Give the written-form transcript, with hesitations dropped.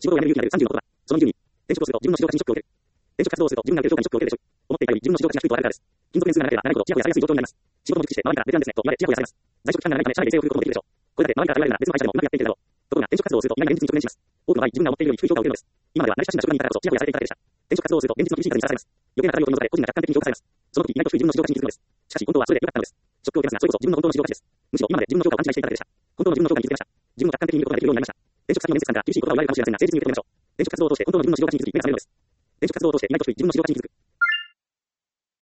仕事を辞める勇気のある30のことは、その理由に、転職をすると自分の市場価値にショックを受ける。転職活動をすると自分が受ける評価にショックを受けるでしょう。思っていたより自分の市場価値が低いとわかるからです。勤続年数が長ければ長いほどチヤホヤされやすい状況になります。仕事も熟知して周りからベテランですねと言われチヤホヤされます。在職期間が長いため社内で成を食うこともできるでしょう。これだけ周りから言われるなら別の会社でもうまくやっていけるだろう。ところが転職活動をすると皆が現実に直面します。多くの場合自分が思っているより低い評価を受けるのです。今までは慣れ親しんだ職場にいたからこそチヤホヤされていただけでした。転職活動をすると現実の厳しい風にさらされます。余計な課題を取り除かれ個人が客観的に評価されます。その時意外と低い自分の市場価値に気づくのです。しかし本当はそれで良かったのです。ショックを受けますがそれこそ自分の本当の市場価値です。むしろ今まで自分の評価を勘違いしていただけでした。本当の自分の評価に気づけました。自分を客観的に見ることができるようになりました。転職先の面接官が厳しい言葉を言われるかもしれませんが誠実に受け止めましょう。転職活動を通して本当の自分の市場価値に気づき目が覚めるのです。転職活動を通して意外と低い自分の市場価値に気づく。